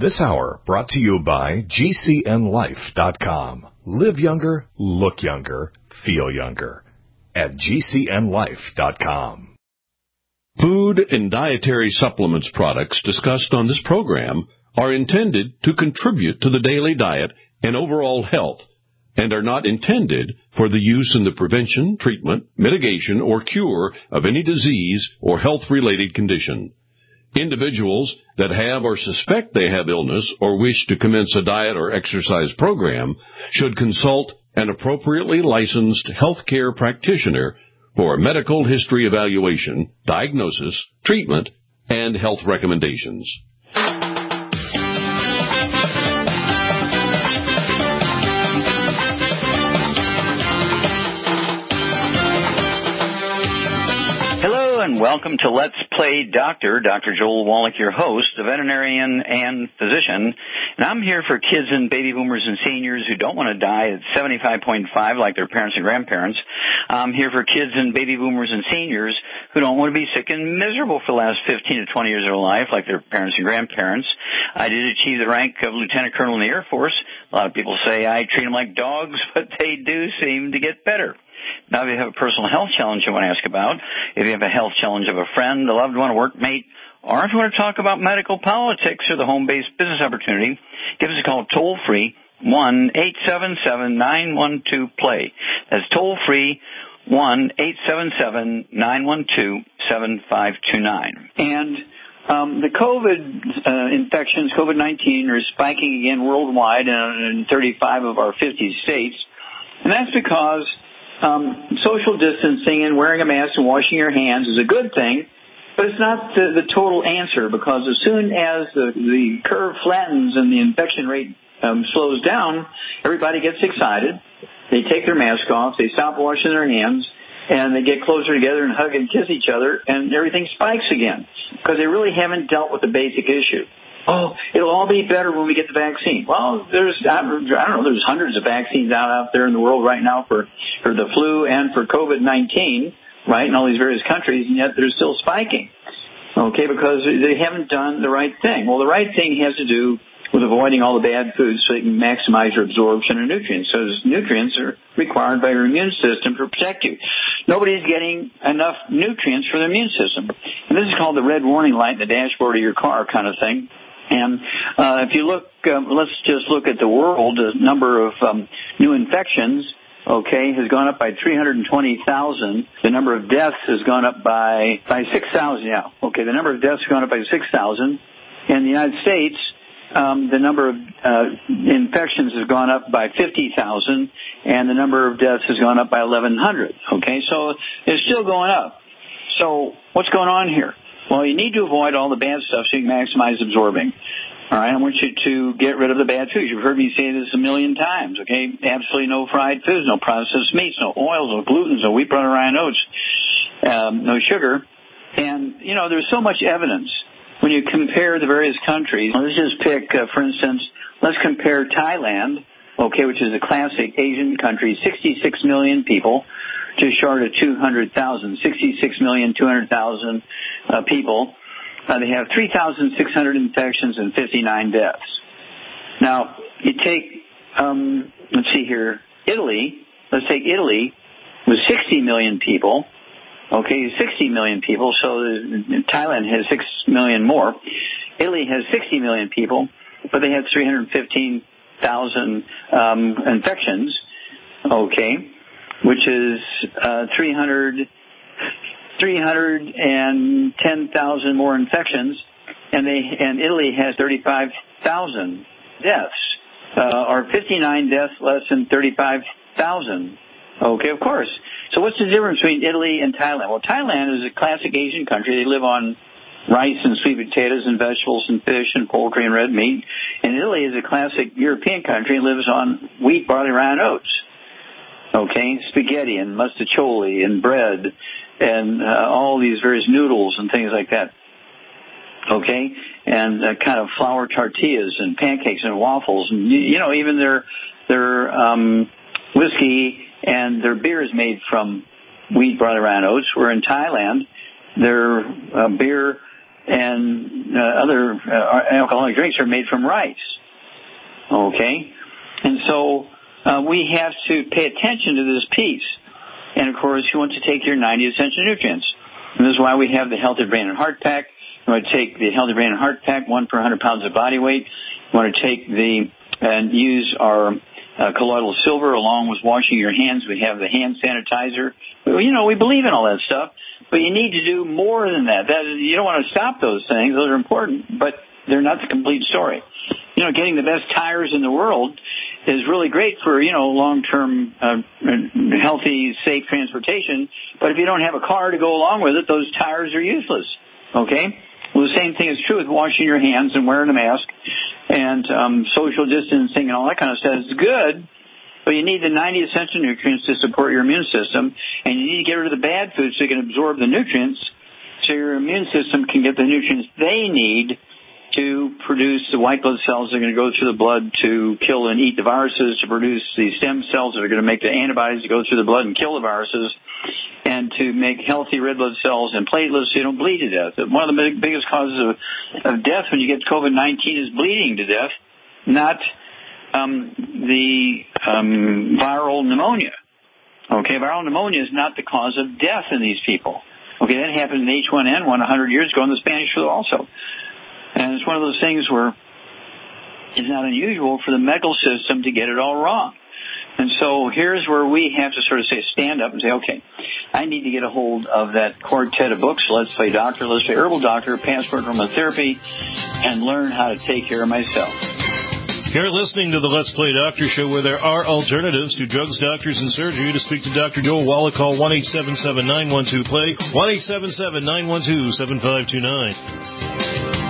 This hour brought to you by GCNLife.com. Live younger, look younger, feel younger. At GCNLife.com. Food and dietary supplements products discussed on this program are intended to contribute to the daily diet and overall health and are not intended for the use in the prevention, treatment, mitigation, or cure of any disease or health-related condition. Individuals that have or suspect they have illness or wish to commence a diet or exercise program should consult an appropriately licensed healthcare practitioner for a medical history evaluation, diagnosis, treatment, and health recommendations. And welcome to Let's Play Doctor. Dr. Joel Wallach, your host, a veterinarian and physician. And I'm here for kids and baby boomers and seniors who don't want to die at 75.5 like their parents and grandparents. I'm here for kids and baby boomers and seniors who don't want to be sick and miserable for the last 15 to 20 years of their life like their parents and grandparents. I did achieve the rank of lieutenant colonel in the Air Force. A lot of people say I treat them like dogs, but they do seem to get better. Now, if you have a personal health challenge you want to ask about, if you have a health challenge of a friend, a loved one, a workmate, or if you want to talk about medical politics or the home-based business opportunity, give us a call toll-free, 1-877-912-PLAY. That's toll-free, 1-877-912-7529. And the COVID infections, COVID-19, are spiking again worldwide in 35 of our 50 states. And that's because social distancing and wearing a mask and washing your hands is a good thing, but it's not the total answer, because as soon as the curve flattens and the infection rate slows down, everybody gets excited. They take their mask off, they stop washing their hands, and they get closer together and hug and kiss each other, and everything spikes again, because they really haven't dealt with the basic issue. Oh, it'll all be better when we get the vaccine. Well, there's hundreds of vaccines out there in the world right now for the flu and for COVID-19, right, in all these various countries, and yet they're still spiking, okay, because they haven't done the right thing. Well, the right thing has to do with avoiding all the bad foods so you can maximize your absorption of nutrients. So nutrients are required by your immune system to protect you. Nobody's getting enough nutrients for their immune system. And this is called the red warning light in the dashboard of your car kind of thing. And if you look, let's just look at the world. The number of new infections, okay, has gone up by 320,000. The number of deaths has gone up by 6,000. Yeah, okay. The number of deaths has gone up by 6,000. In the United States, the number of infections has gone up by 50,000, and the number of deaths has gone up by 1,100. Okay, so it's still going up. So what's going on here? Well, you need to avoid all the bad stuff so you can maximize absorbing. All right, I want you to get rid of the bad foods. You've heard me say this a million times, okay? Absolutely no fried foods, no processed meats, no oils, no gluten, no wheat, butter, rye, and oats, no sugar. And, you know, there's so much evidence when you compare the various countries. Let's just pick, for instance, let's compare Thailand, okay, which is a classic Asian country, 66 million people, just short of 200,000, 66,200,000 people. They have 3,600 infections and 59 deaths. Now, you take, let's see here, Italy. Let's take Italy with 60 million people. Okay, 60 million people, so Thailand has 6 million more. Italy has 60 million people, but they had 315,000 infections, okay, which is 310,000 more infections, and Italy has 35,000 deaths, or 59 deaths less than 35,000. Okay, of course. So what's the difference between Italy and Thailand? Well, Thailand is a classic Asian country. They live on rice and sweet potatoes and vegetables and fish and poultry and red meat. And Italy is a classic European country and lives on wheat, barley, rye, and oats. Okay, spaghetti and mustacholi and bread and all these various noodles and things like that. Okay, and kind of flour tortillas and pancakes and waffles and you know, even their whiskey and their beer is made from wheat, barley, rye, and oats. Where in Thailand, their beer and other alcoholic drinks are made from rice. Okay? And so we have to pay attention to this piece. And, of course, you want to take your 90 essential nutrients. And this is why we have the Healthy Brain and Heart Pack. You want to take the Healthy Brain and Heart Pack, 1 per 100 pounds of body weight. You want to take and use our colloidal silver along with washing your hands. We have the hand sanitizer. We believe in all that stuff, but you need to do more than that. You don't want to stop those things. Those are important, but they're not the complete story. Getting the best tires in the world is really great for, long-term healthy, safe transportation, but if you don't have a car to go along with it, those tires are useless, okay? Well, the same thing is true with washing your hands and wearing a mask and social distancing and all that kind of stuff. It's good, but you need the 90 essential nutrients to support your immune system, and you need to get rid of the bad foods so you can absorb the nutrients so your immune system can get the nutrients they need to produce the white blood cells that are going to go through the blood to kill and eat the viruses, to produce the stem cells that are going to make the antibodies to go through the blood and kill the viruses, and to make healthy red blood cells and platelets so you don't bleed to death. One of the biggest causes of death when you get COVID-19 is bleeding to death, not the viral pneumonia. Okay, viral pneumonia is not the cause of death in these people. Okay, that happened in H1N1 100 years ago in the Spanish flu also. And it's one of those things where it's not unusual for the medical system to get it all wrong. And so here's where we have to sort of stand up and say, okay, I need to get a hold of that quartet of books, Let's Play Doctor, Let's Play Herbal Doctor, Passport Aromatherapy, and learn how to take care of myself. You're listening to the Let's Play Doctor Show, where there are alternatives to drugs, doctors, and surgery. To speak to Dr. Joel Wallach, call 1-877-912-PLAY, 1-877-912-7529.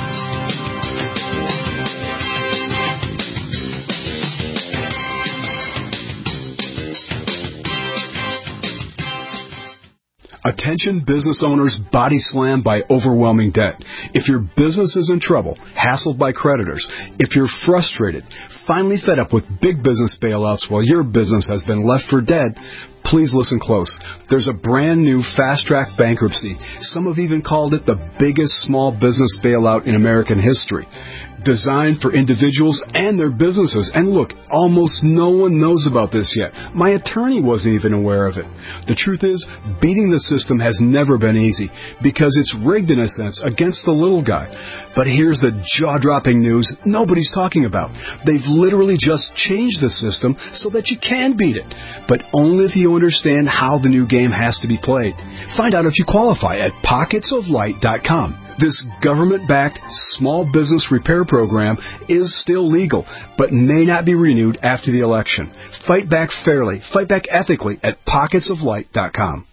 Attention business owners body slammed by overwhelming debt. If your business is in trouble, hassled by creditors, if you're frustrated, finally fed up with big business bailouts while your business has been left for dead, please listen close. There's a brand new fast-track bankruptcy. Some have even called it the biggest small business bailout in American history. Designed for individuals and their businesses. And look, almost no one knows about this yet. My attorney wasn't even aware of it. The truth is, beating the system has never been easy because it's rigged in a sense against the little guy. But here's the jaw-dropping news nobody's talking about. They've literally just changed the system so that you can beat it, but only if you understand how the new game has to be played. Find out if you qualify at pocketsoflight.com. This government-backed small business repair program is still legal, but may not be renewed after the election. Fight back fairly, fight back ethically at pocketsoflight.com.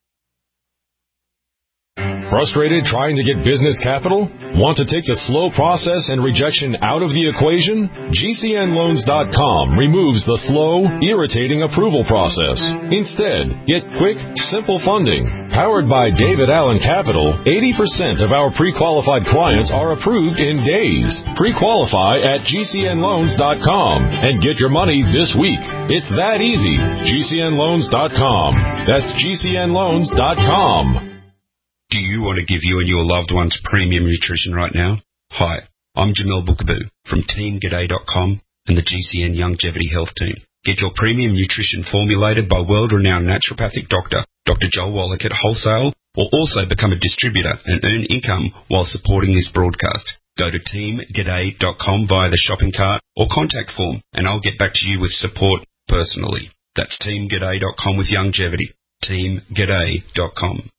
Frustrated trying to get business capital? Want to take the slow process and rejection out of the equation? GCNloans.com removes the slow, irritating approval process. Instead, get quick, simple funding. Powered by David Allen Capital, 80% of our pre-qualified clients are approved in days. Pre-qualify at GCNloans.com and get your money this week. It's that easy. GCNloans.com. That's GCNloans.com. Do you want to give you and your loved ones premium nutrition right now? Hi, I'm Jamel Bookaboo from TeamGaday.com and the GCN Longevity Health Team. Get your premium nutrition formulated by world-renowned naturopathic doctor, Dr. Joel Wallach at wholesale, or also become a distributor and earn income while supporting this broadcast. Go to TeamGaday.com via the shopping cart or contact form, and I'll get back to you with support personally. That's TeamGaday.com with longevity. TeamGaday.com.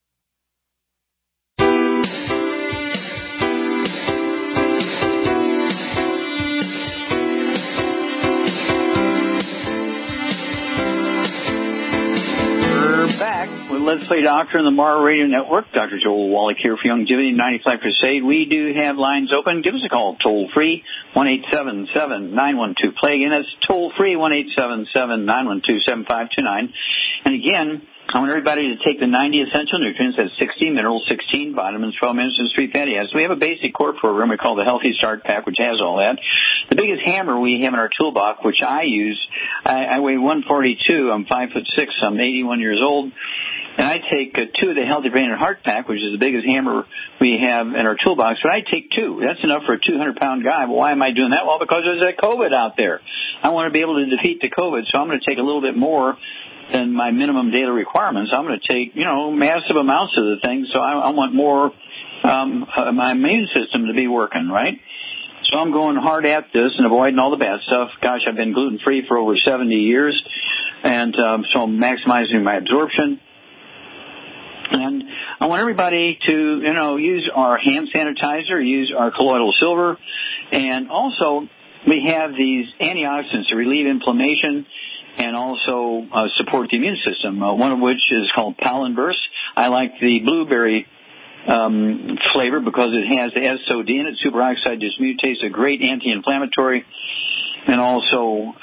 Back with Let's Play Doctor on the Morrow Radio Network. Dr. Joel Wallach here for Longevity 95 Crusade. We do have lines open. Give us a call, toll free, 1-877-912-PLAY. Again, that's toll free, 1-877-912-7529. And again, I want everybody to take the 90 essential nutrients. That's 16 minerals, 16 vitamins, 12 minerals, and 3 fatty acids. We have a basic core program we call the Healthy Start Pack, which has all that. The biggest hammer we have in our toolbox, which I use, I weigh 142. I'm 5'6". I'm 81 years old. and I take 2 of the Healthy Brain and Heart Pack, which is the biggest hammer we have in our toolbox, but I take 2. That's enough for a 200-pound guy. Well, why am I doing that? Well, because there's that COVID out there. I want to be able to defeat the COVID, so I'm going to take a little bit more than my minimum daily requirements. I'm going to take, massive amounts of the thing, so I want more my immune system to be working, right? So I'm going hard at this and avoiding all the bad stuff. Gosh, I've been gluten-free for over 70 years, and so I'm maximizing my absorption. And I want everybody to, use our hand sanitizer, use our colloidal silver, and also we have these antioxidants to relieve inflammation and also support the immune system, one of which is called Pollen Burst. I like the blueberry flavor because it has the SOD in it. Superoxide dismutase, a great anti-inflammatory, and also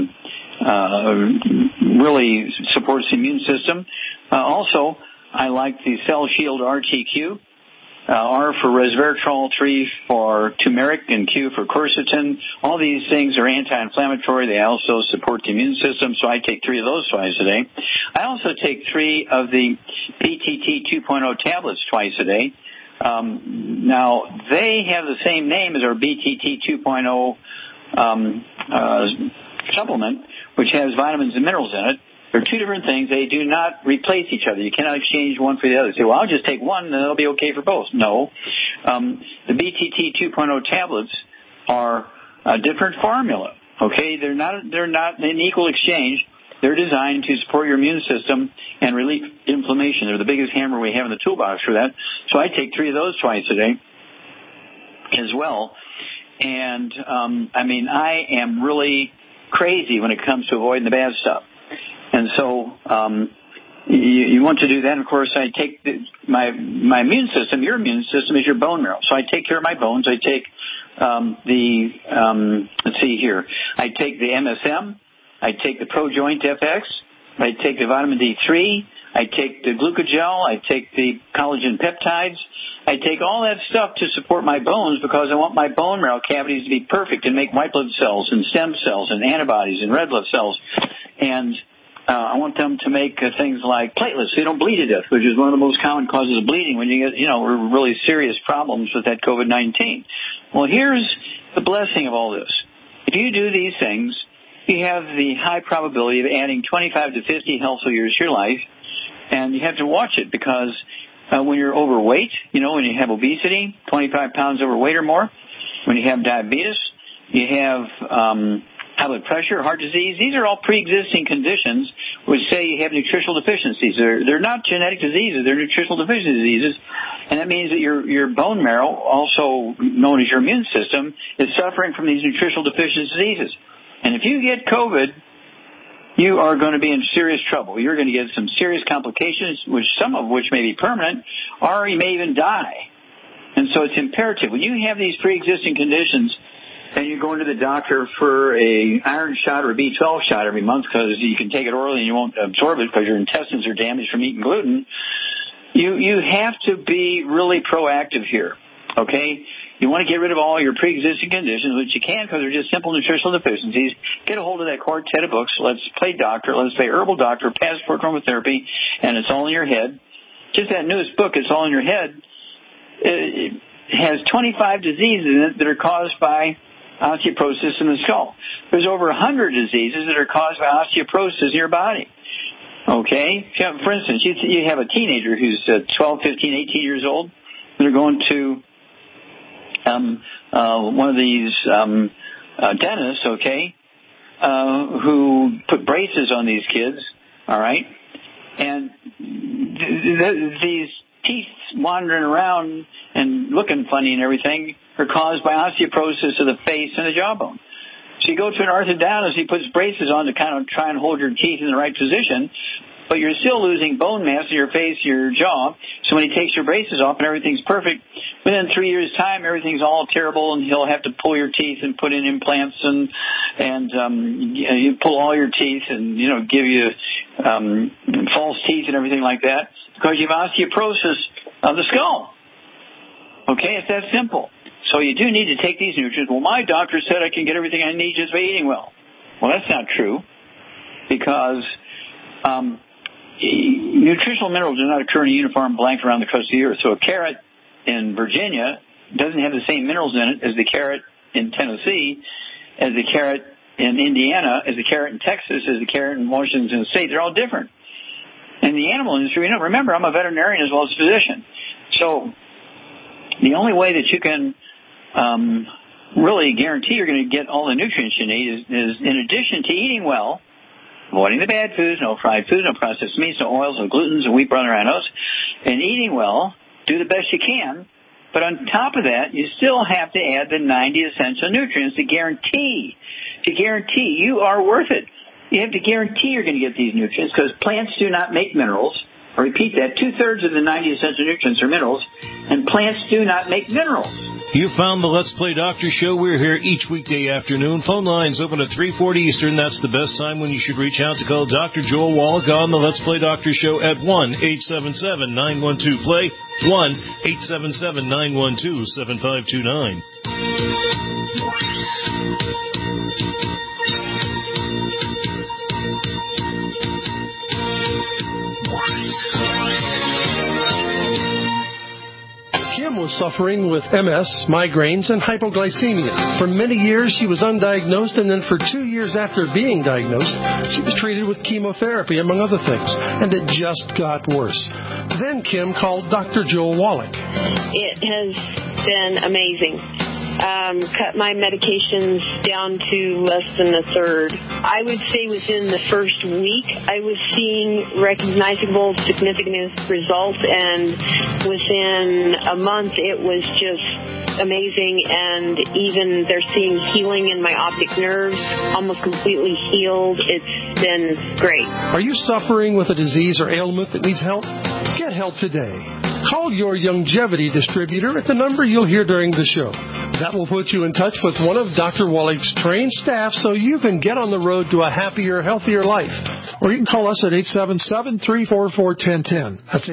really supports the immune system. Also, I like the Cell Shield RTQ. R for resveratrol, 3 for turmeric, and Q for quercetin. All these things are anti-inflammatory. They also support the immune system, so I take 3 of those twice a day. I also take 3 of the BTT 2.0 tablets twice a day. Now, they have the same name as our BTT 2.0 supplement, which has vitamins and minerals in it. They're 2 different things. They do not replace each other. You cannot exchange one for the other. Say, well, I'll just take one and it'll be okay for both. No. The BTT 2.0 tablets are a different formula. Okay? They're not an equal exchange. They're designed to support your immune system and relieve inflammation. They're the biggest hammer we have in the toolbox for that. So I take 3 of those twice a day as well. And, I am really crazy when it comes to avoiding the bad stuff. And so you want to do that. And, of course, I take my immune system. Your immune system is your bone marrow. So I take care of my bones. I take let's see here. I take the MSM. I take the ProJoint FX. I take the vitamin D3. I take the glucogel. I take the collagen peptides. I take all that stuff to support my bones because I want my bone marrow cavities to be perfect and make white blood cells and stem cells and antibodies and red blood cells. And I want them to make things like platelets so you don't bleed to death, which is one of the most common causes of bleeding when you get, really serious problems with that COVID-19. Well, here's the blessing of all this. If you do these things, you have the high probability of adding 25 to 50 healthful years to your life, and you have to watch it because when you're overweight, when you have obesity, 25 pounds overweight or more, when you have diabetes, you have high blood pressure, heart disease. These are all pre-existing conditions which say you have nutritional deficiencies. They're not genetic diseases. They're nutritional deficiency diseases. And that means that your bone marrow, also known as your immune system, is suffering from these nutritional deficiency diseases. And if you get COVID, you are going to be in serious trouble. You're going to get some serious complications, some of which may be permanent, or you may even die. And so it's imperative. When you have these pre-existing conditions, and you go into the doctor for a iron shot or a B12 shot every month because you can take it orally and you won't absorb it because your intestines are damaged from eating gluten, you have to be really proactive here, okay? You want to get rid of all your pre-existing conditions, which you can because they're just simple nutritional deficiencies. Get a hold of that quartet of books. Let's Play Doctor. Let's Play Herbal Doctor, Passport Aromatherapy, and It's All in Your Head. Just that newest book, It's All in Your Head, it has 25 diseases in it that are caused by osteoporosis in the skull. There's over 100 diseases that are caused by osteoporosis in your body. Okay? For instance, you have a teenager who's 12, 15, 18 years old. They're going to one of these dentists, okay, who put braces on these kids, all right? And these teeth wandering around and looking funny and everything are caused by osteoporosis of the face and the jawbone. So you go to an orthodontist, he puts braces on to kind of try and hold your teeth in the right position, but you're still losing bone mass in your face, your jaw. So when he takes your braces off and everything's perfect, within 3 years' time, everything's all terrible, and he'll have to pull your teeth and put in implants and you pull all your teeth and, give you false teeth and everything like that because you have osteoporosis of the skull. Okay, it's that simple. So you do need to take these nutrients. Well, my doctor said I can get everything I need just by eating well. Well, that's not true because nutritional minerals do not occur in a uniform blanket around the coast of the earth. So a carrot in Virginia doesn't have the same minerals in it as the carrot in Tennessee, as the carrot in Indiana, as the carrot in Texas, as the carrot in Washington State. They're all different. In the animal industry, remember, I'm a veterinarian as well as a physician. So the only way that you can really guarantee you're going to get all the nutrients you need is in addition to eating well, avoiding the bad foods, no fried foods, no processed meats, no oils, no glutens, and wheat, bran, and oats, and eating well, do the best you can. But on top of that, you still have to add the 90 essential nutrients to guarantee you are worth it. You have to guarantee you're going to get these nutrients because plants do not make minerals. I repeat that, 2/3 of the 90 essential nutrients are minerals, and plants do not make minerals. You found the Let's Play Doctor Show. We're here each weekday afternoon. Phone lines open at 3:40 Eastern. That's the best time when you should reach out to call Dr. Joel Wallach on the Let's Play Doctor Show at 1-877-912-PLAY, 1-877-912-7529. Kim was suffering with MS, migraines, and hypoglycemia. For many years, she was undiagnosed, and then for 2 years after being diagnosed, she was treated with chemotherapy, among other things, and it just got worse. Then Kim called Dr. Joel Wallach. It has been amazing. Cut my medications down to less than a third. I would say within the first week, I was seeing recognizable, significant results, and within a month, it was just amazing, and even they're seeing healing in my optic nerves, almost completely healed. It's been great. Are you suffering with a disease or ailment that needs help? Get help today. Call your Youngevity distributor at the number you'll hear during the show. That will put you in touch with one of Dr. Wallach's trained staff so you can get on the road to a happier, healthier life. Or you can call us at 877-344-1010. That's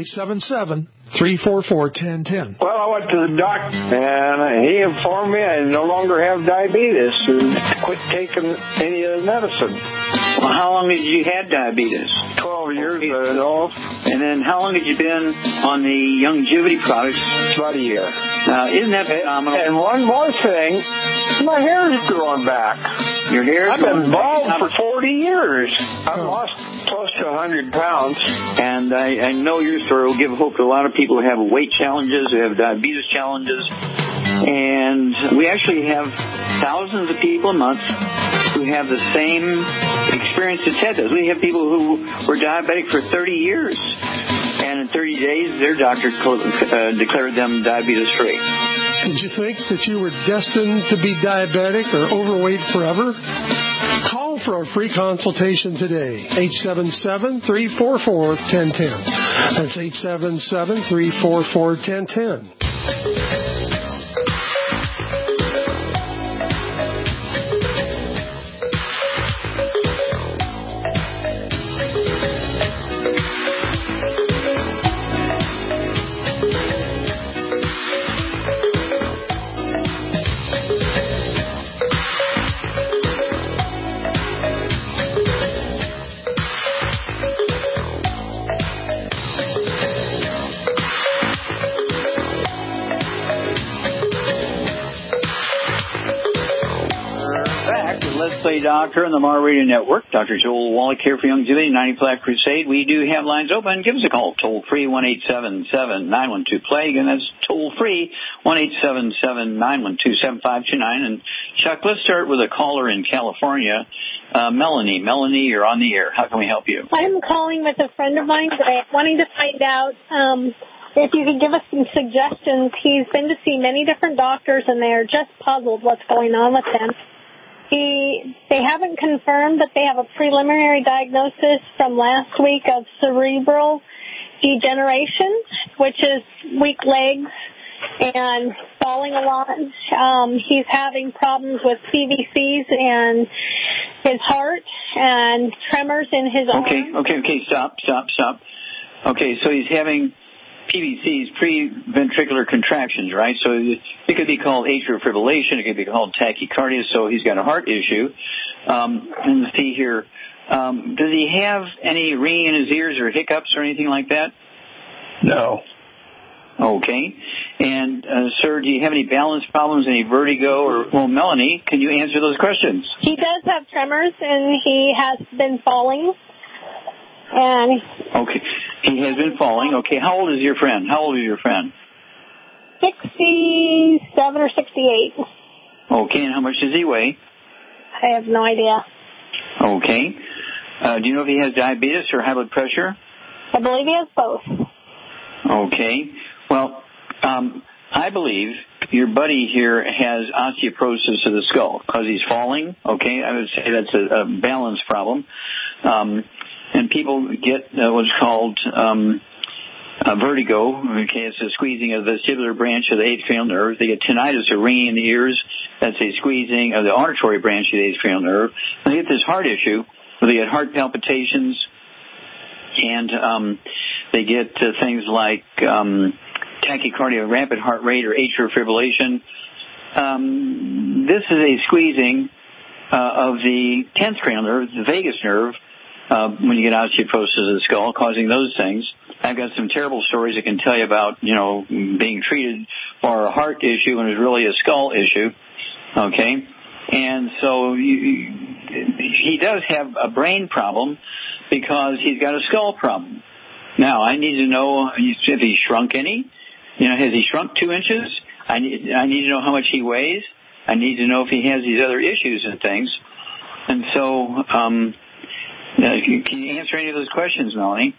877-344-1010. Well, I went to the doctor, and he informed me I no longer have diabetes and quit taking any of the medicine. Well, how long did you have diabetes? 12 years, I know. And then how long had you been on the Youngevity products? About a year. Now, isn't that phenomenal? And one more thing, my hair is growing back. Your hair? I've been bald for 40 years. I've lost close to 100 pounds. And I know your story will give hope to a lot of people who have weight challenges, who have diabetes challenges. And we actually have thousands of people a month who have the same experience that Ted does. We have people who were diabetic for 30 years. And in 30 days, their doctor declared them diabetes-free. Did you think that you were destined to be diabetic or overweight forever? Call for a free consultation today. 877-344-1010. That's 877-344-1010. Doctor and the Mar Radio Network. Dr. Joel Wallach here for Youngevity, 90 Flat Crusade. We do have lines open. Give us a call. Toll free, 1-877-912-PLAY. Again, that's toll free, 1-877-912-7529. And Chuck, let's start with a caller in California, Melanie. Melanie, you're on the air. How can we help you? I'm calling with a friend of mine today, wanting to find out if you could give us some suggestions. He's been to see many different doctors, and they are just puzzled what's going on with him. They haven't confirmed, but they have a preliminary diagnosis from last week of cerebral degeneration, which is weak legs and falling a lot. He's having problems with PVCs and his heart and tremors in his arms. Okay, stop. Okay, so he's having PVCs, pre-ventricular contractions, right? So it could be called atrial fibrillation. It could be called tachycardia. So he's got a heart issue. And let's see here. Does he have any ringing in his ears or hiccups or anything like that? No. Okay. And, sir, do you have any balance problems, any vertigo? Well, Melanie, can you answer those questions? He does have tremors, and he has been falling. Okay. He has been falling. Okay. How old is your friend? 67 or 68. Okay. And how much does he weigh? I have no idea. Okay. Do you know if he has diabetes or high blood pressure? I believe he has both. Okay. Well, I believe your buddy here has osteoporosis of the skull because he's falling. Okay. I would say that's a balance problem. And people get what's called vertigo. Okay, it's a squeezing of the vestibular branch of the atrial nerve. They get tinnitus or ringing in the ears. That's a squeezing of the auditory branch of the atrial nerve. And they get this heart issue where they get heart palpitations, and they get things like tachycardia, rapid heart rate, or atrial fibrillation. This is a squeezing of the 10th cranial nerve, the vagus nerve, when you get osteoporosis of the skull, causing those things. I've got some terrible stories I can tell you about, being treated for a heart issue when it was really a skull issue. Okay? And so he does have a brain problem because he's got a skull problem. Now, I need to know if he's shrunk any. Has he shrunk 2 inches? I need to know how much he weighs. I need to know if he has these other issues and things. And so, can you answer any of those questions, Melanie?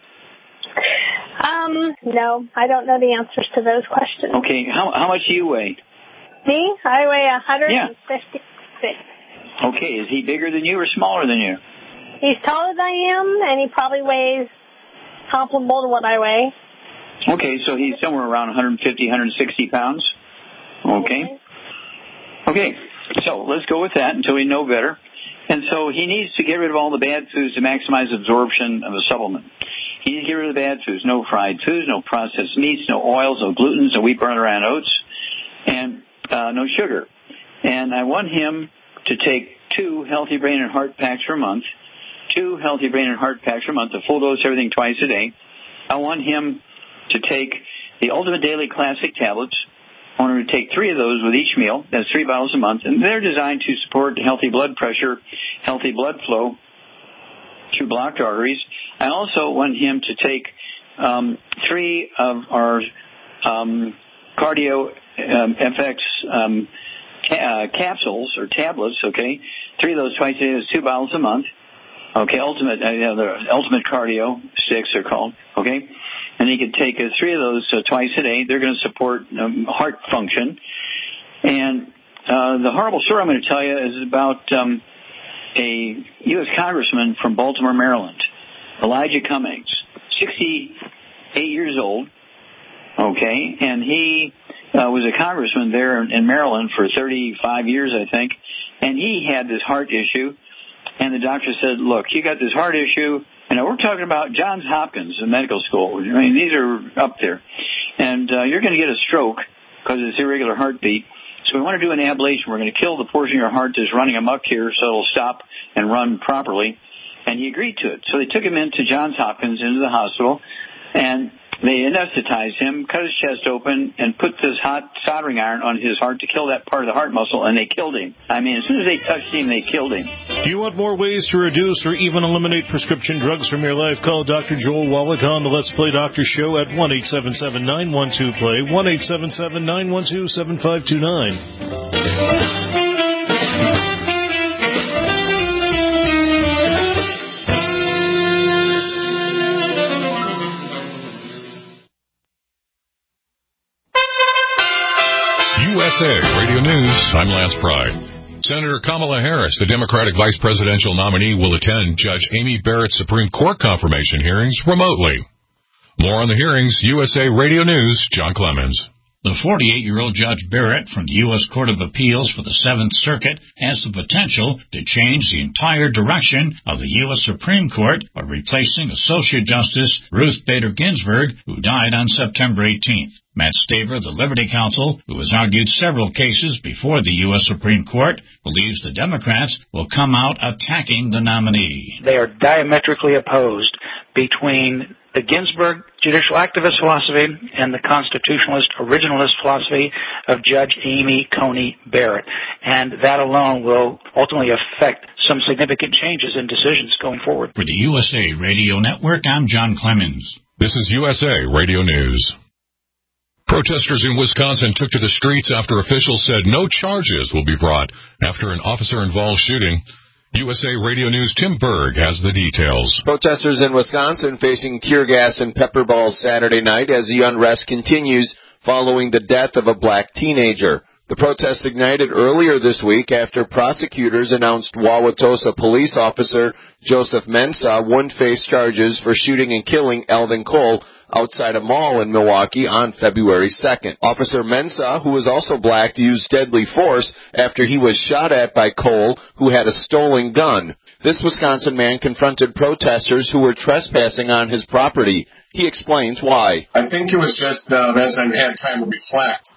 No, I don't know the answers to those questions. Okay, how much do you weigh? Me? I weigh 156. Okay, is he bigger than you or smaller than you? He's taller than I am, and he probably weighs comparable to what I weigh. Okay, so he's somewhere around 150, 160 pounds. Okay. Okay, so let's go with that until we know better. And so he needs to get rid of all the bad foods to maximize absorption of a supplement. He needs to get rid of the bad foods. No fried foods, no processed meats, no oils, no glutens, no wheat, barley, and oats, and no sugar. And I want him to take 2 healthy brain and heart packs per month, 2 healthy brain and heart packs per month, a full dose, everything twice a day. I want him to take the Ultimate Daily Classic tablets. I want him to take 3 of those with each meal. That's 3 bottles a month. And they're designed to support healthy blood pressure, healthy blood flow through blocked arteries. I also want him to take 3 of our Cardio FX capsules or tablets, okay? 3 of those twice a day. That's 2 bottles a month. Okay, the Ultimate Cardio sticks are called, okay? And he could take 3 of those twice a day. They're going to support heart function. And the horrible story I'm going to tell you is about a U.S. congressman from Baltimore, Maryland, Elijah Cummings, 68 years old, okay? And he was a congressman there in Maryland for 35 years, I think. And he had this heart issue. And the doctor said, look, you got this heart issue. And we're talking about Johns Hopkins medical school. I mean, these are up there. And you're going to get a stroke because it's irregular heartbeat. So we want to do an ablation. We're going to kill the portion of your heart that's running amok here so it'll stop and run properly. And he agreed to it. So they took him into Johns Hopkins, into the hospital, and they anesthetized him, cut his chest open, and put this hot soldering iron on his heart to kill that part of the heart muscle, and they killed him. I mean, as soon as they touched him, they killed him. Do you want more ways to reduce or even eliminate prescription drugs from your life? Call Dr. Joel Wallach on the Let's Play Doctor Show at 1-877-912-PLAY, 1-877-912-7529. USA Radio News, I'm Lance Pride. Senator Kamala Harris, the Democratic vice presidential nominee, will attend Judge Amy Barrett's Supreme Court confirmation hearings remotely. More on the hearings, USA Radio News, John Clemens. The 48-year-old Judge Barrett from the U.S. Court of Appeals for the Seventh Circuit has the potential to change the entire direction of the U.S. Supreme Court by replacing Associate Justice Ruth Bader Ginsburg, who died on September 18th. Matt Staver, the Liberty Counsel, who has argued several cases before the U.S. Supreme Court, believes the Democrats will come out attacking the nominee. They are diametrically opposed between the Ginsburg judicial activist philosophy and the constitutionalist originalist philosophy of Judge Amy Coney Barrett. And that alone will ultimately affect some significant changes in decisions going forward. For the USA Radio Network, I'm John Clemens. This is USA Radio News. Protesters in Wisconsin took to the streets after officials said no charges will be brought after an officer-involved shooting. USA Radio News' Tim Berg has the details. Protesters in Wisconsin facing tear gas and pepper balls Saturday night as the unrest continues following the death of a black teenager. The protests ignited earlier this week after prosecutors announced Wauwatosa police officer Joseph Mensah wouldn't face charges for shooting and killing Alvin Cole outside a mall in Milwaukee on February 2nd. Officer Mensah, who was also black, used deadly force after he was shot at by Cole, who had a stolen gun. This Wisconsin man confronted protesters who were trespassing on his property. He explains why. I think it was just as I had time to reflect.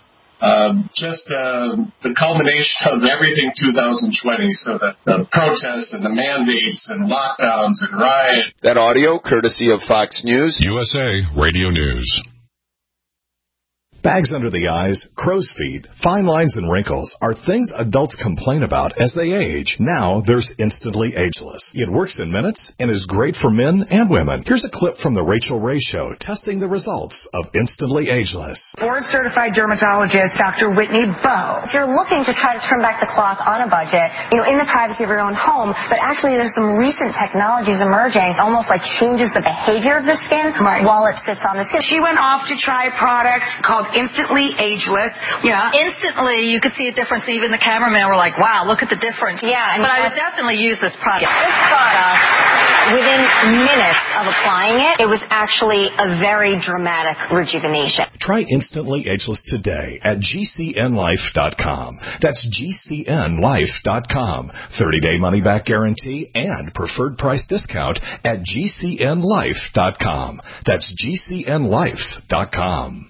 The culmination of everything 2020, so the protests and the mandates and lockdowns and riots. That audio courtesy of Fox News. USA Radio News. Bags under the eyes, crow's feet, fine lines, and wrinkles are things adults complain about as they age. Now there's Instantly Ageless. It works in minutes and is great for men and women. Here's a clip from The Rachel Ray Show testing the results of Instantly Ageless. Board-certified dermatologist Dr. Whitney Bowe. If you're looking to try to trim back the cloth on a budget, in the privacy of your own home, but actually there's some recent technologies emerging, almost like changes the behavior of the skin while it sits on the skin. She went off to try a product called Instantly Ageless. Yeah. Instantly, you could see a difference. Even the cameraman were like, wow, look at the difference. Yeah. But I would definitely use this product. This product, within minutes of applying it, it was actually a very dramatic rejuvenation. Try Instantly Ageless today at GCNlife.com. That's GCNlife.com. 30-day money-back guarantee and preferred price discount at GCNlife.com. That's GCNlife.com.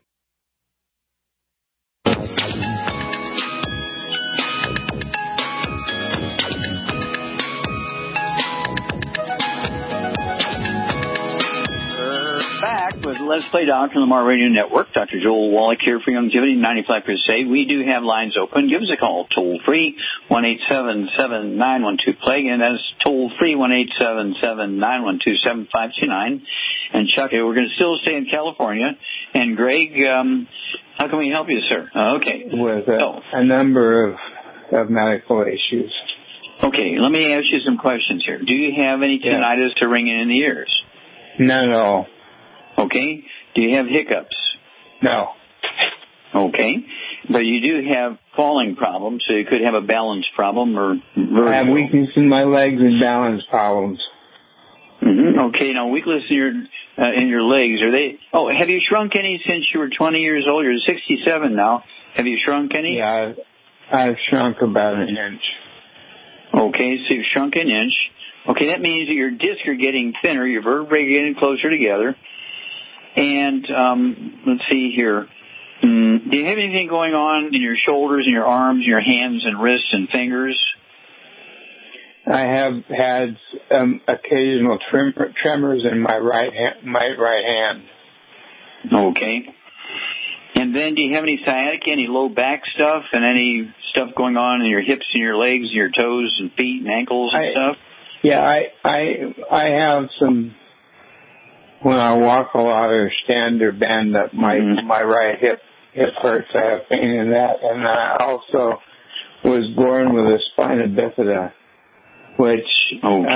Back with Let's Play Doctor on the Mar Radio Network. Dr. Joel Wallach here for Longevity 95 Crusade. We do have lines open. Give us a call toll free 1-877-912-PLAGUE, and that's toll free 1-877-912-7529. And Chuck, we're going to still stay in California. And Greg, how can we help you, sir? Okay. With a number of medical issues. Okay, let me ask you some questions here. Do you have any tinnitus or ringing in the ears? Not at all. Okay. Do you have hiccups? No. Okay. But you do have falling problems, so you could have a balance problem or vertigo. I have weakness in my legs and balance problems. Mm-hmm. Okay. Now, weakness in your legs, are they? Oh, have you shrunk any since you were 20 years old? You're 67 now. Have you shrunk any? Yeah, I've shrunk about an inch. Okay, so you've shrunk an inch. Okay, that means that your discs are getting thinner, your vertebrae are getting closer together. And let's see here. Do you have anything going on in your shoulders and your arms, and your hands and wrists and fingers? I have had occasional tremors in my right hand. Okay. And then do you have any sciatica, any low back stuff, and any stuff going on in your hips and your legs and your toes and feet and ankles and stuff? Yeah, I have some. When I walk a lot or stand or bend up, my right hip hurts. I have pain in that, and I also was born with a spina bifida, which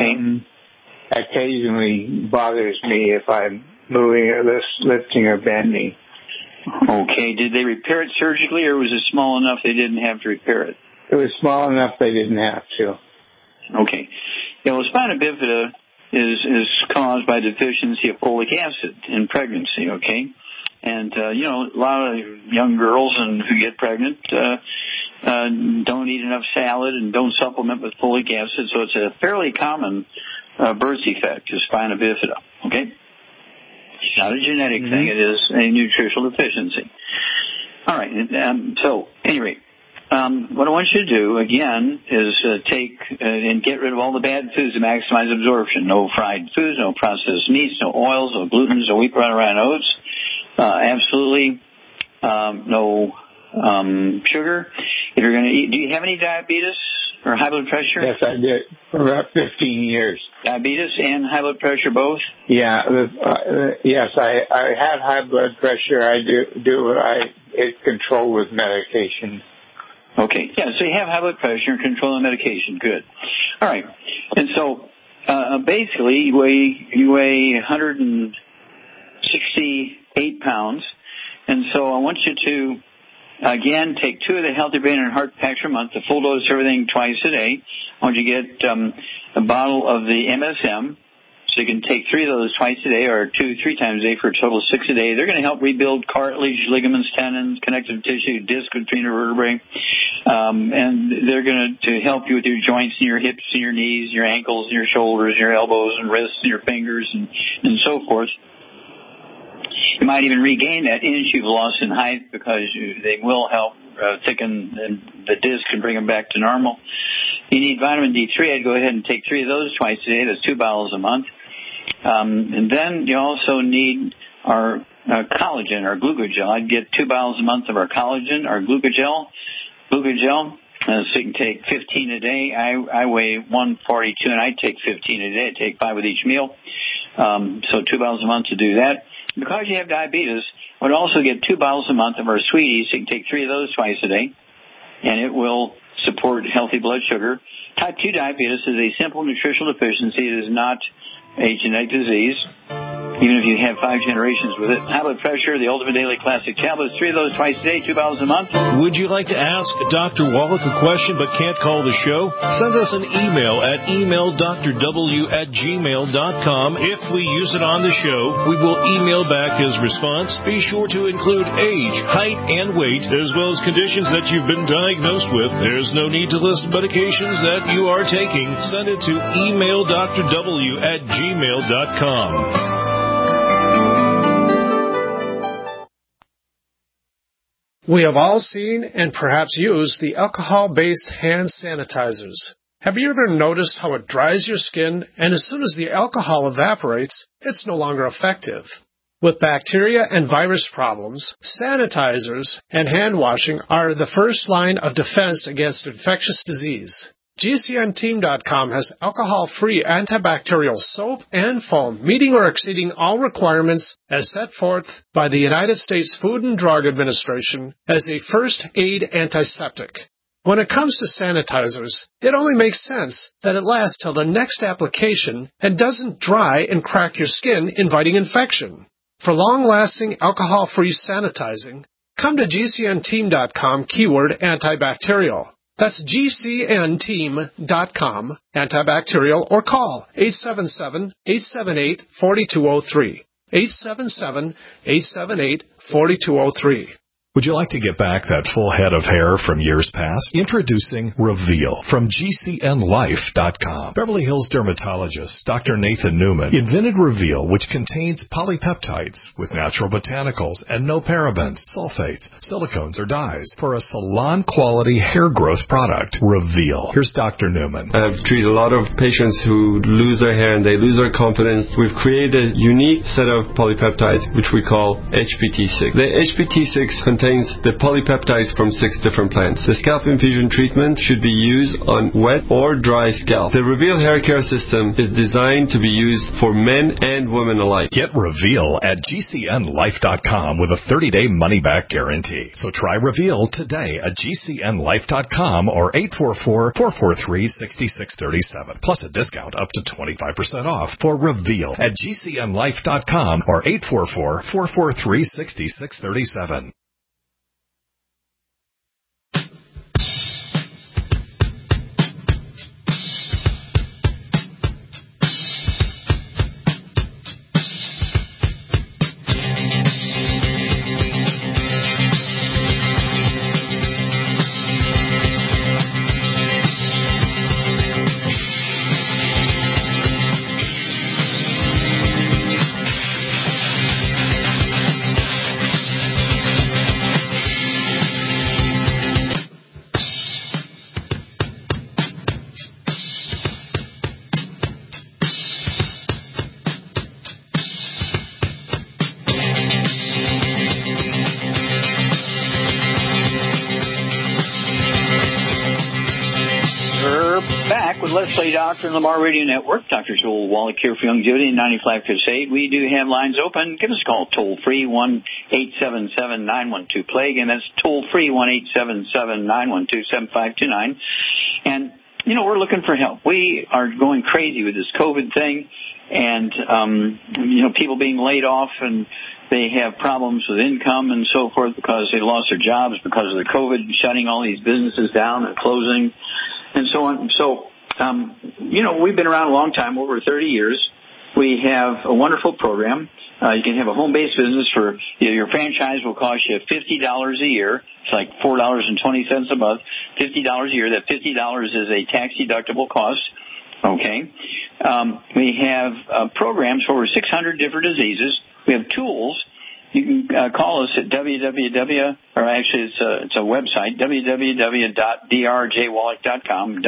occasionally bothers me if I'm moving or lifting or bending. Okay. Did they repair it surgically, or was it small enough they didn't have to repair it? It was small enough they didn't have to. Okay. Yeah, well, spina bifida is caused by deficiency of folic acid in pregnancy, okay? And, a lot of young girls who get pregnant don't eat enough salad and don't supplement with folic acid, so it's a fairly common birth defect, is spina bifida, okay? It's not a genetic thing, it is a nutritional deficiency. All right, so anyway, what I want you to do, again, is take and get rid of all the bad foods to maximize absorption. No fried foods, no processed meats, no oils, no glutens, no wheat, bran, rye, oats. Absolutely no sugar. If you're going to eat, do you have any diabetes or high blood pressure? Yes, I did for about 15 years. Diabetes and high blood pressure both? Yeah, yes, I had high blood pressure. I it's controlled with medication. Okay, yeah, so you have high blood pressure and controlling medication. Good. All right, and so basically you weigh 168 pounds, and so I want you to, again, take 2 of the Healthy Brain and Heart Packs per month, the full dose of everything twice a day. I want you to get a bottle of the MSM, so you can take 3 of those twice a day or 2-3 times a day for a total of 6 a day. They're going to help rebuild cartilage, ligaments, tendons, connective tissue, disc between your vertebrae, and they're going to help you with your joints and your hips and your knees, your ankles and your shoulders, your elbows and wrists and your fingers and so forth. You might even regain that inch you've lost in height because they will help thicken the disc and bring them back to normal. You need vitamin D3. I'd go ahead and take 3 of those twice a day. That's 2 bottles a month. And then you also need our collagen, our glucogel. I'd get 2 bottles a month of our collagen, our glucogel. So you can take 15 a day. I weigh 142, and I take 15 a day. I take 5 with each meal. So 2 bottles a month to do that. Because you have diabetes, I would also get 2 bottles a month of our Sweeties. So you can take 3 of those twice a day, and it will support healthy blood sugar. Type 2 diabetes is a simple nutritional deficiency. It is not a genetic disease, even if you have 5 generations with it. High blood pressure, the Ultimate Daily Classic tablets, 3 of those twice a day, 2 bottles a month. Would you like to ask Dr. Wallach a question but can't call the show? Send us an email at emaildrw@gmail.com. If we use it on the show, we will email back his response. Be sure to include age, height, and weight, as well as conditions that you've been diagnosed with. There's no need to list medications that you are taking. Send it to emaildrw@gmail.com. We have all seen and perhaps used the alcohol-based hand sanitizers. Have you ever noticed how it dries your skin, and as soon as the alcohol evaporates, it's no longer effective? With bacteria and virus problems, sanitizers and hand washing are the first line of defense against infectious disease. GCNteam.com has alcohol-free antibacterial soap and foam, meeting or exceeding all requirements as set forth by the United States Food and Drug Administration as a first-aid antiseptic. When it comes to sanitizers, it only makes sense that it lasts till the next application and doesn't dry and crack your skin, inviting infection. For long-lasting alcohol-free sanitizing, come to GCNteam.com keyword antibacterial. That's GCNteam.com, antibacterial, or call 877-878-4203. 877-878-4203. Would you like to get back that full head of hair from years past? Introducing Reveal from GCNlife.com. Beverly Hills dermatologist Dr. Nathan Newman invented Reveal, which contains polypeptides with natural botanicals and no parabens, sulfates, silicones, or dyes for a salon-quality hair growth product. Reveal. Here's Dr. Newman. I've treated a lot of patients who lose their hair and they lose their confidence. We've created a unique set of polypeptides, which we call HPT6. The HPT6 contains the polypeptides from 6 different plants. The scalp infusion treatment should be used on wet or dry scalp. The Reveal hair care system is designed to be used for men and women alike. Get Reveal at GCNlife.com with a 30-day money-back guarantee. So try Reveal today at GCNlife.com or 844-443-6637. Plus a discount up to 25% off for Reveal at GCNlife.com or 844-443-6637. back with Let's Play Doctor and Lamar Radio Network. Dr. Joel Wallach here for Longevity and 95 Crusade. We do have lines open. Give us a call toll-free, 1-877-912-PLAY. Again, that's toll-free, 1-877-912-7529. And, we're looking for help. We are going crazy with this COVID thing and, people being laid off and they have problems with income and so forth because they lost their jobs because of the COVID shutting all these businesses down and closing and so on. So, we've been around a long time, over 30 years. We have a wonderful program. You can have a home-based business for, your franchise will cost you $50 a year. It's like $4.20 a month, $50 a year. That $50 is a tax-deductible cost. Okay. We have programs for over 600 different diseases. We have tools. You can call us at it's a website, www.drjwallach.com,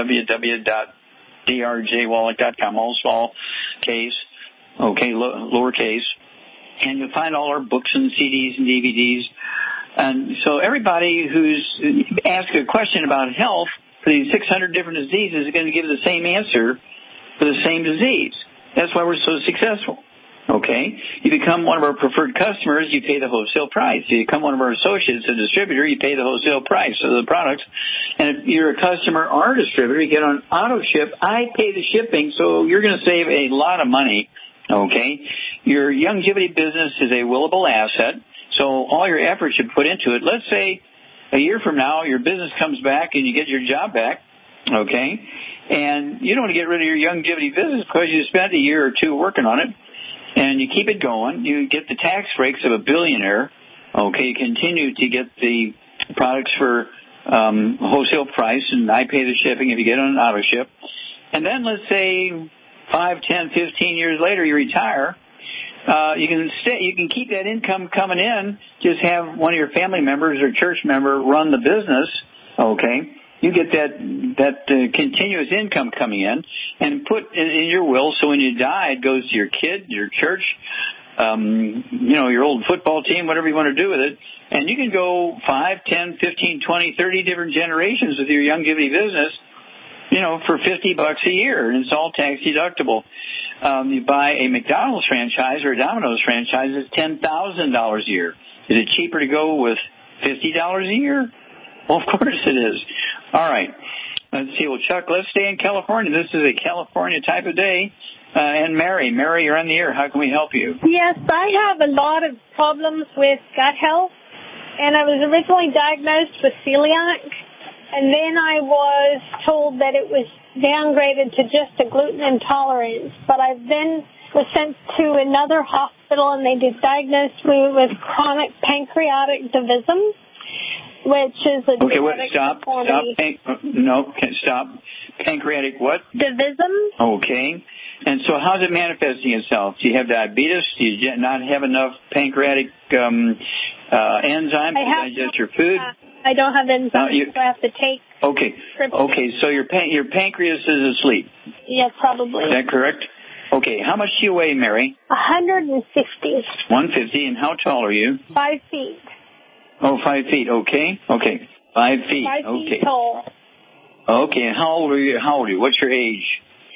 www.drjwallach.com, all small case, lowercase. And you'll find all our books and CDs and DVDs. And so everybody who's asked a question about health for these 600 different diseases is going to give the same answer for the same disease. That's why we're so successful. Okay? You become one of our preferred customers, you pay the wholesale price. You become one of our associates, a distributor, you pay the wholesale price of the products. And if you're a customer or a distributor, you get on auto ship, I pay the shipping, so you're going to save a lot of money. Okay? Your longevity business is a willable asset, so all your efforts you put into it. Let's say a year from now, your business comes back and you get your job back. Okay? And you don't want to get rid of your longevity business because you spent a year or two working on it. And you keep it going. You get the tax breaks of a billionaire. Okay, you continue to get the products for wholesale price, and I pay the shipping if you get on an auto ship. And then let's say 5, 10, 15 years later you retire. You can keep that income coming in. Just have one of your family members or church member run the business. Okay. You get that continuous income coming in and put in your will, so when you die, it goes to your kid, your church, your old football team, whatever you want to do with it. And you can go 5, 10, 15, 20, 30 different generations with your longevity business, for $50 a year, and it's all tax deductible. You buy a McDonald's franchise or a Domino's franchise, it's $10,000 a year. Is it cheaper to go with $50 a year? Well, of course it is. All right. Let's see. Well, Chuck, let's stay in California. This is a California type of day. And Mary, you're on the air. How can we help you? Yes, I have a lot of problems with gut health. And I was originally diagnosed with celiac. And then I was told that it was downgraded to just a gluten intolerance. But I then was sent to another hospital, and they diagnosed me with chronic pancreatic divisum, which is a genetic deformity. Stop. Pancreatic what? Divisum. Okay. And so how's it manifesting itself? Do you have diabetes? Do you not have enough pancreatic enzymes to digest your food? I don't have enzymes, so I have to take. Okay. So your pancreas is asleep. Yes, probably. Is that correct? Okay. How much do you weigh, Mary? 150. 150. And how tall are you? 5 feet. Oh, 5 feet. Okay. 5 feet. 5 feet tall. Okay. And how old are you? What's your age?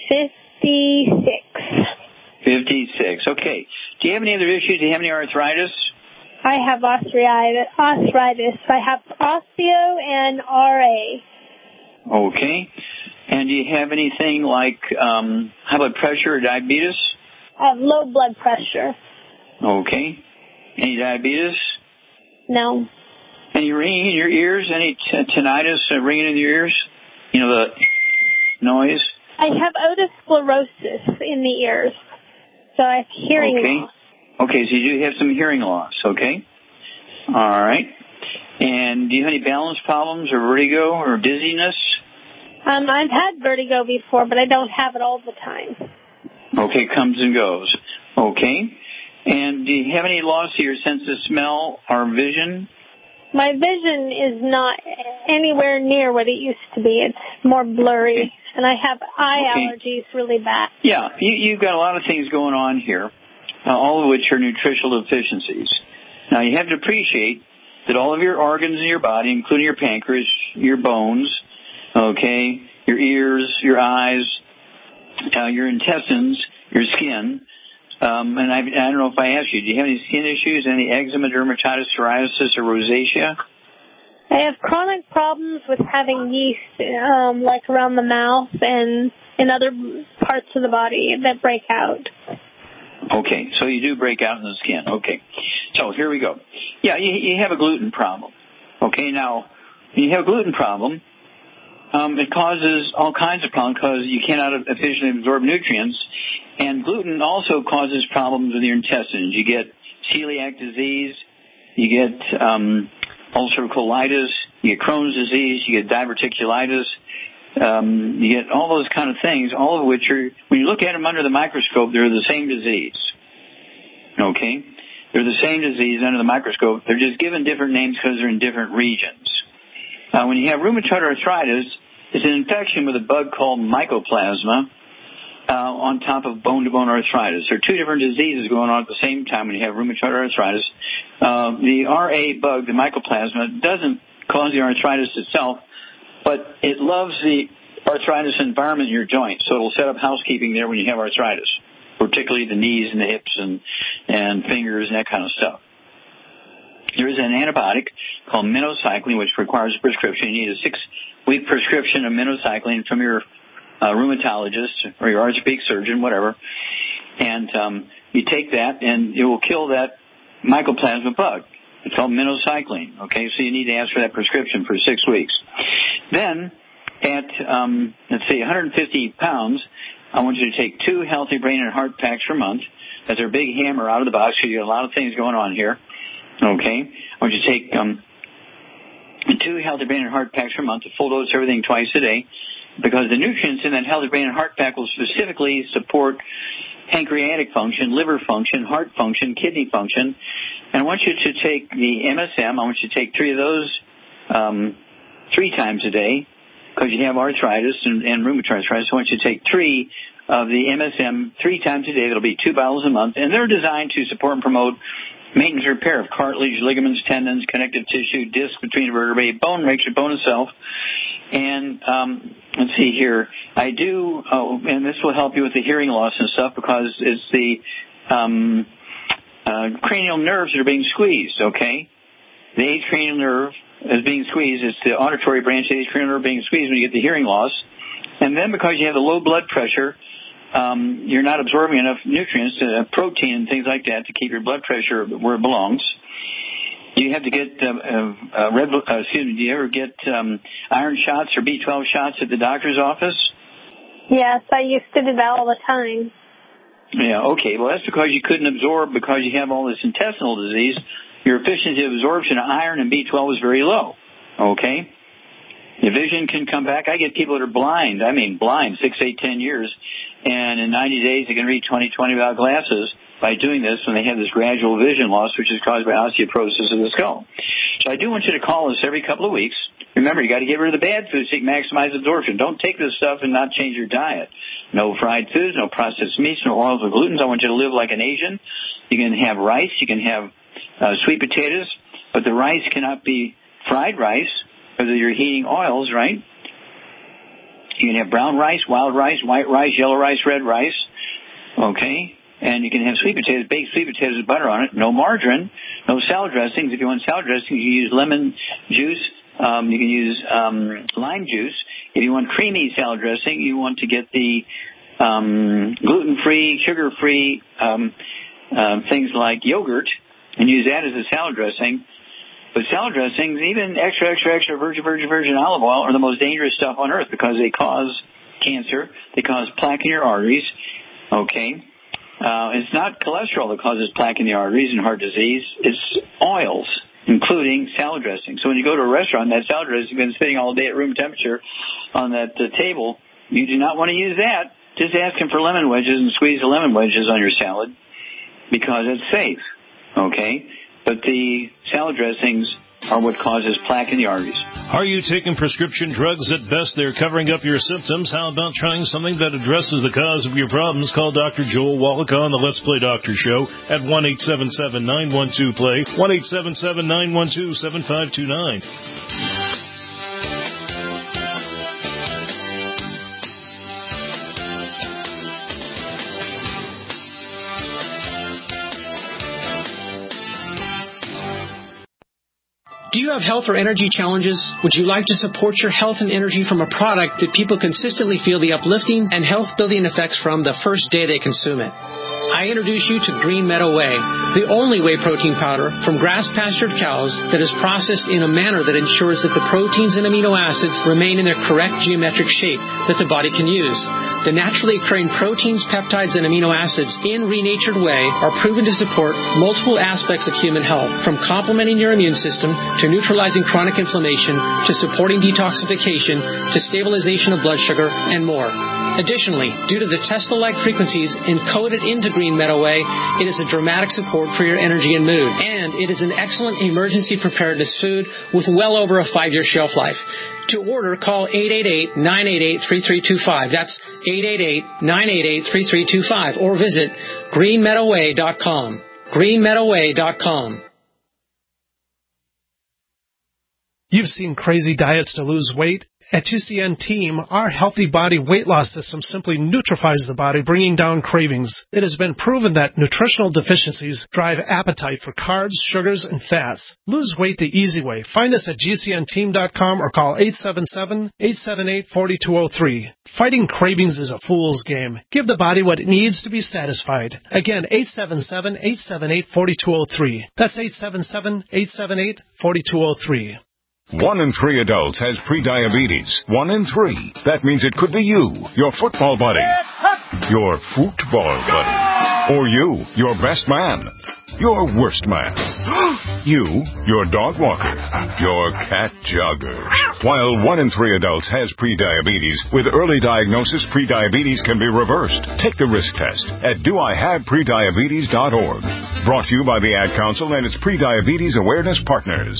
56. 56. Okay. Do you have any other issues? Do you have any arthritis? I have arthritis. I have osteo and RA. Okay. And do you have anything like high blood pressure or diabetes? I have low blood pressure. Okay. Any diabetes? No. Any ringing in your ears? Any tinnitus ringing in your ears? The noise? I have otosclerosis in the ears, so I have hearing loss. Okay, so you do have some hearing loss, okay? All right. And do you have any balance problems or vertigo or dizziness? I've had vertigo before, but I don't have it all the time. Okay, comes and goes. Okay. And do you have any loss of your sense of smell or vision? My vision is not anywhere near what it used to be. It's more blurry, and I have eye allergies really bad. Yeah, you've got a lot of things going on here, all of which are nutritional deficiencies. Now, you have to appreciate that all of your organs in your body, including your pancreas, your bones, okay, your ears, your eyes, your intestines, your skin. And I don't know if I asked you, do you have any skin issues, any eczema, dermatitis, psoriasis, or rosacea? I have chronic problems with having yeast, like around the mouth and in other parts of the body that break out. Okay, so you do break out in the skin. Okay, so here we go. Yeah, you have a gluten problem. Okay, now, when you have a gluten problem, it causes all kinds of problems because you cannot efficiently absorb nutrients. And gluten also causes problems with your intestines. You get celiac disease, you get ulcerative colitis, you get Crohn's disease, you get diverticulitis, you get all those kind of things, all of which are, when you look at them under the microscope, they're the same disease. Okay? They're the same disease under the microscope. They're just given different names because they're in different regions. When you have rheumatoid arthritis, it's an infection with a bug called mycoplasma on top of bone-to-bone arthritis. There are two different diseases going on at the same time when you have rheumatoid arthritis. The RA bug, the mycoplasma, doesn't cause the arthritis itself, but it loves the arthritis environment in your joint, so it'll set up housekeeping there when you have arthritis, particularly the knees and the hips and fingers and that kind of stuff. There is an antibiotic called minocycline, which requires a prescription. You need a 6-week prescription of minocycline from your rheumatologist or your orthopedic surgeon, whatever. And you take that, and it will kill that mycoplasma bug. It's called minocycline. Okay, so you need to ask for that prescription for 6 weeks. Then, at, let's see, 150 pounds, I want you to take 2 Healthy Brain and Heart Packs per month. That's our big hammer out of the box, so you got a lot of things going on here. Okay, I want you to take 2 Healthy Brain and Heart Packs per month, a full dose, everything twice a day, because the nutrients in that Healthy Brain and Heart Pack will specifically support pancreatic function, liver function, heart function, kidney function. And I want you to take the MSM. I want you to take 3 of those 3 times a day, because you have arthritis and rheumatoid arthritis. I want you to take 3 of the MSM 3 times a day. That'll be 2 bottles a month. And they're designed to support and promote maintenance and repair of cartilage, ligaments, tendons, connective tissue, disc between vertebrae, bone, makes your bone itself. And let's see here. I do, and this will help you with the hearing loss and stuff, because it's the cranial nerves that are being squeezed, okay? The 8th cranial nerve is being squeezed. It's the auditory branch of the 8th cranial nerve being squeezed when you get the hearing loss. And then because you have the low blood pressure, you're not absorbing enough nutrients, protein and things like that to keep your blood pressure where it belongs. You have to get do you ever get iron shots or B12 shots at the doctor's office? Yes, I used to do that all the time. Yeah, okay. Well, that's because you couldn't absorb, because you have all this intestinal disease. Your efficiency of absorption of iron and B12 is very low. Okay? Your vision can come back. I get people that are blind. I mean blind, 6, 8, 10 years. And in 90 days, they can read 20/20 without glasses by doing this when they have this gradual vision loss, which is caused by osteoporosis of the skull. So I do want you to call us every couple of weeks. Remember, you got to get rid of the bad foods so you can maximize absorption. Don't take this stuff and not change your diet. No fried foods, no processed meats, no oils or glutens. I want you to live like an Asian. You can have rice. You can have sweet potatoes. But the rice cannot be fried rice because you're heating oils, right? You can have brown rice, wild rice, white rice, yellow rice, red rice. Okay? And you can have sweet potatoes, baked sweet potatoes with butter on it. No margarine, no salad dressings. If you want salad dressing, you use lemon juice. You can use lime juice. If you want creamy salad dressing, you want to get the gluten-free, sugar-free things like yogurt and use that as a salad dressing. But salad dressings, even extra virgin olive oil, are the most dangerous stuff on earth because they cause cancer. They cause plaque in your arteries. Okay? It's not cholesterol that causes plaque in the arteries and heart disease. It's oils, including salad dressing. So when you go to a restaurant, that salad dressing has been sitting all day at room temperature on that table. You do not want to use that. Just ask them for lemon wedges and squeeze the lemon wedges on your salad because it's safe. Okay? But the salad dressings are what causes plaque in the arteries. Are you taking prescription drugs? At best, they're covering up your symptoms. How about trying something that addresses the cause of your problems? Call Dr. Joel Wallach on the Let's Play Doctor Show at 1-877-912-PLAY, 1-877-912-7529. you have health or energy challenges? Would you like to support your health and energy from a product that people consistently feel the uplifting and health-building effects from the first day they consume it? I introduce you to Green Meadow Whey, the only whey protein powder from grass-pastured cows that is processed in a manner that ensures that the proteins and amino acids remain in their correct geometric shape that the body can use. The naturally occurring proteins, peptides, and amino acids in renatured whey are proven to support multiple aspects of human health, from complementing your immune system to neutralizing chronic inflammation to supporting detoxification to stabilization of blood sugar and more. Additionally, due to the Tesla-like frequencies encoded into Green Meadow Whey, it is a dramatic support for your energy and mood. And it is an excellent emergency preparedness food with well over a 5-year shelf life. To order, call 888-988-3325. That's 888-988-3325. Or visit greenmeadowwhey.com. greenmeadowwhey.com. You've seen crazy diets to lose weight. At GCN Team, our healthy body weight loss system simply neutralifies the body, bringing down cravings. It has been proven that nutritional deficiencies drive appetite for carbs, sugars, and fats. Lose weight the easy way. Find us at GCNteam.com or call 877-878-4203. Fighting cravings is a fool's game. Give the body what it needs to be satisfied. Again, 877-878-4203. That's 877-878-4203. 1 in 3 adults has prediabetes. 1 in 3. That means it could be you, your football buddy, your football buddy, or you, your best man, your worst man, you, your dog walker, your cat jogger. While 1 in 3 adults has prediabetes, with early diagnosis, prediabetes can be reversed. Take the risk test at doihaveprediabetes.org. Brought to you by the Ad Council and its Prediabetes Awareness Partners.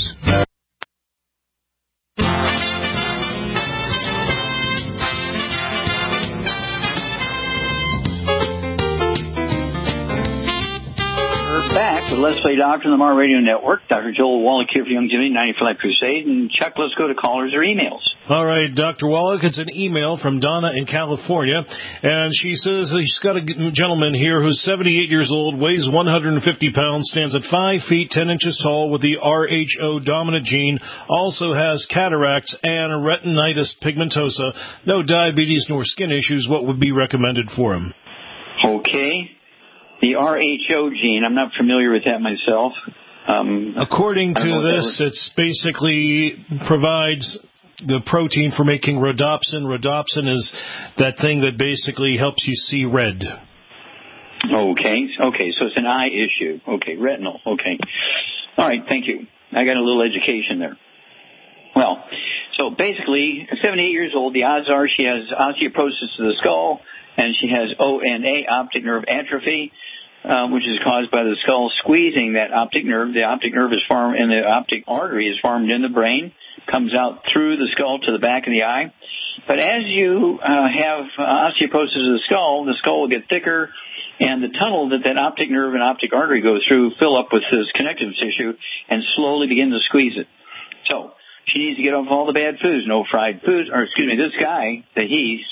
Back with Let's Play Doctor on the Mar Radio Network. Dr. Joel Wallach here for Youngevity 90 for Life Crusade. And Chuck, let's go to callers or emails. All right, Dr. Wallach, it's an email from Donna in California, and she says she's got a gentleman here who's 78 years old, weighs 150 pounds, stands at 5 feet 10 inches tall with the RHO dominant gene, also has cataracts and retinitis pigmentosa, no diabetes nor skin issues. What would be recommended for him? Okay. The RHO gene, I'm not familiar with that myself. According to this, it's basically provides the protein for making rhodopsin. Rhodopsin is that thing that basically helps you see red. Okay, so it's an eye issue. Okay, retinal. Okay. All right, thank you. I got a little education there. Well, so basically, 78 years old, the odds are she has osteoporosis of the skull, and she has ONA, optic nerve atrophy, which is caused by the skull squeezing that optic nerve. The optic nerve is formed, and the optic artery is formed in the brain, comes out through the skull to the back of the eye. But as you have osteoporosis of the skull will get thicker, and the tunnel that optic nerve and optic artery goes through fill up with this connective tissue and slowly begin to squeeze it. So she needs to get off all the bad foods, no fried foods, this guy, needs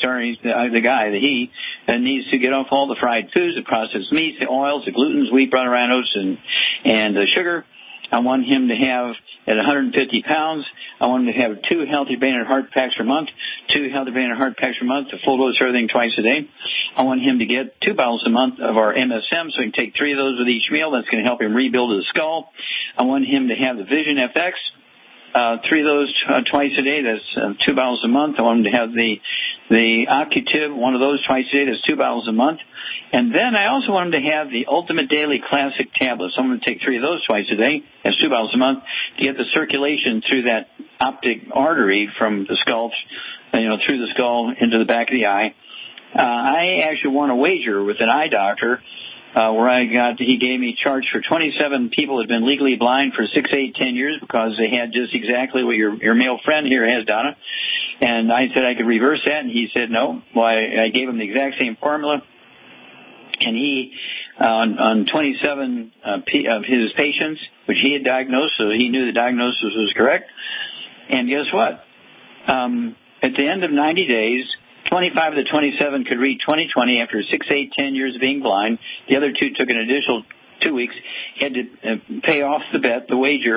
to get off all the fried foods, the processed meats, the oils, the glutens, wheat, brown rye oats, and the sugar. I want him to have, at 150 pounds, I want him to have 2 healthy brain and heart packs per month, 2 healthy brain and heart packs per month, a full dose of everything twice a day. I want him to get 2 bottles a month of our MSM, so he can take 3 of those with each meal. That's going to help him rebuild his skull. I want him to have the Vision FX. 3 of those twice a day. That's 2 bottles a month. I want him to have the Ocutib, 1 of those twice a day. That's 2 bottles a month. And then I also want him to have the Ultimate Daily Classic tablets. I'm going to take 3 of those twice a day. That's 2 bottles a month to get the circulation through that optic artery from the skull, through the skull into the back of the eye. I actually won a wager with an eye doctor. He gave me charge for 27 people who had been legally blind for 6, 8, 10 years because they had just exactly what your male friend here has, Donna. And I said I could reverse that, and he said no. Well, I gave him the exact same formula. And he, on 27 of his patients, which he had diagnosed, so he knew the diagnosis was correct. And guess what? At the end of 90 days, 25 of the 27 could read 20/20 after 6, 8, 10 years of being blind. The other 2 took an additional 2 weeks. He had to pay off the bet, the wager,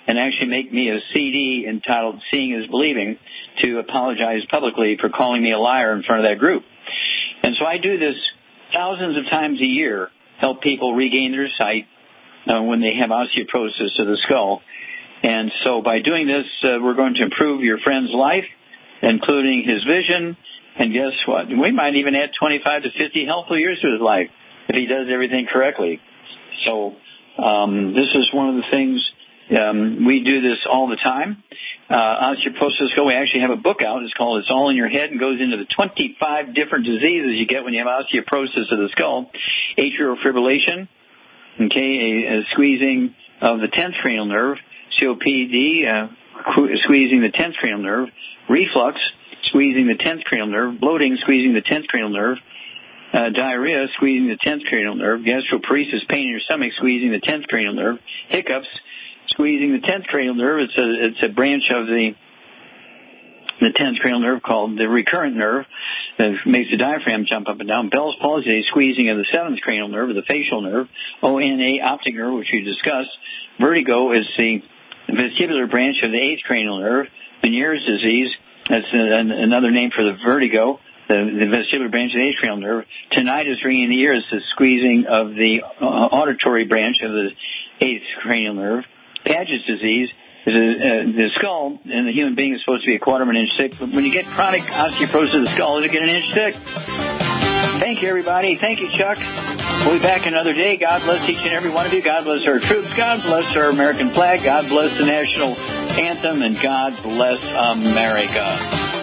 and actually make me a CD entitled Seeing is Believing to apologize publicly for calling me a liar in front of that group. And so I do this thousands of times a year, help people regain their sight when they have osteoporosis of the skull. And so by doing this, we're going to improve your friend's life, including his vision. And guess what? We might even add 25 to 50 helpful years to his life if he does everything correctly. So this is one of the things, we do this all the time. Osteoporosis, we actually have a book out. It's called It's All in Your Head, and goes into the 25 different diseases you get when you have osteoporosis of the skull. Atrial fibrillation, a squeezing of the 10th cranial nerve. COPD, squeezing the 10th cranial nerve. Reflux, squeezing the 10th cranial nerve. Bloating, squeezing the 10th cranial nerve. Diarrhea, squeezing the 10th cranial nerve. Gastroparesis, pain in your stomach, squeezing the 10th cranial nerve. Hiccups, squeezing the 10th cranial nerve. It's a branch of the 10th cranial nerve called the recurrent nerve that makes the diaphragm jump up and down. Bell's palsy, squeezing of the 7th cranial nerve, the facial nerve. ONA, optic nerve, which we discussed. Vertigo is the vestibular branch of the 8th cranial nerve. Meniere's disease, that's another name for the vertigo, the vestibular branch of the 8th cranial nerve. Tinnitus, ringing in the ear, is the squeezing of the auditory branch of the 8th cranial nerve. Paget's disease is the skull, and the human being is supposed to be a quarter of an inch thick, but when you get chronic osteoporosis of the skull, it'll get an inch thick. Thank you, everybody. Thank you, Chuck. We'll be back another day. God bless each and every one of you. God bless our troops. God bless our American flag. God bless the national anthem. And God bless America.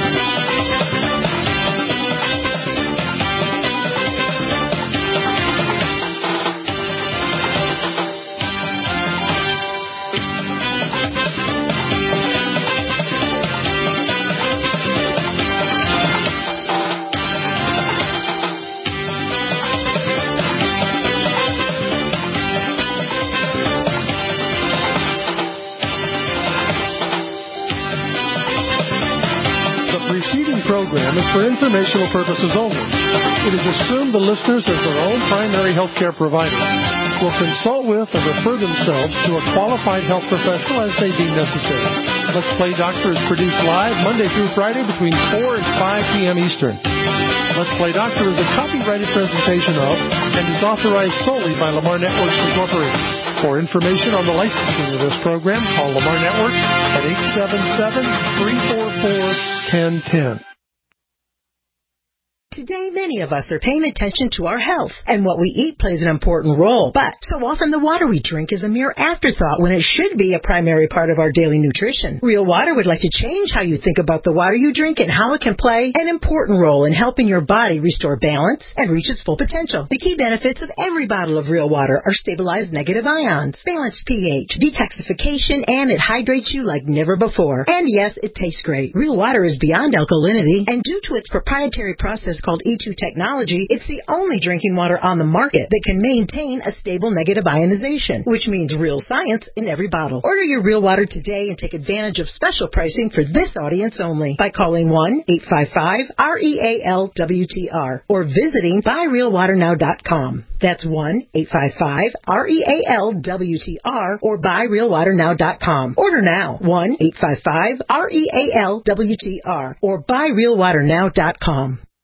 Program is for informational purposes only. It is assumed the listeners, as their own primary health care provider, will consult with and refer themselves to a qualified health professional as they deem necessary. Let's Play Doctor is produced live Monday through Friday between 4 and 5 p.m. Eastern. Let's Play Doctor is a copyrighted presentation of and is authorized solely by Lamar Networks Incorporated. For information on the licensing of this program, call Lamar Networks at 877-344-1010. Today, many of us are paying attention to our health, and what we eat plays an important role. But so often the water we drink is a mere afterthought when it should be a primary part of our daily nutrition. Real Water would like to change how you think about the water you drink and how it can play an important role in helping your body restore balance and reach its full potential. The key benefits of every bottle of Real Water are stabilized negative ions, balanced pH, detoxification, and it hydrates you like never before. And yes, it tastes great. Real Water is beyond alkalinity, and due to its proprietary process called E2 technology, it's the only drinking water on the market that can maintain a stable negative ionization, which means real science in every bottle. Order your Real Water today and take advantage of special pricing for this audience only by calling 1-855-REAL-WTR or visiting buyrealwaternow.com. That's 1-855-REAL-WTR or buyrealwaternow.com. Order now, 1-855-REAL-WTR or buyrealwaternow.com.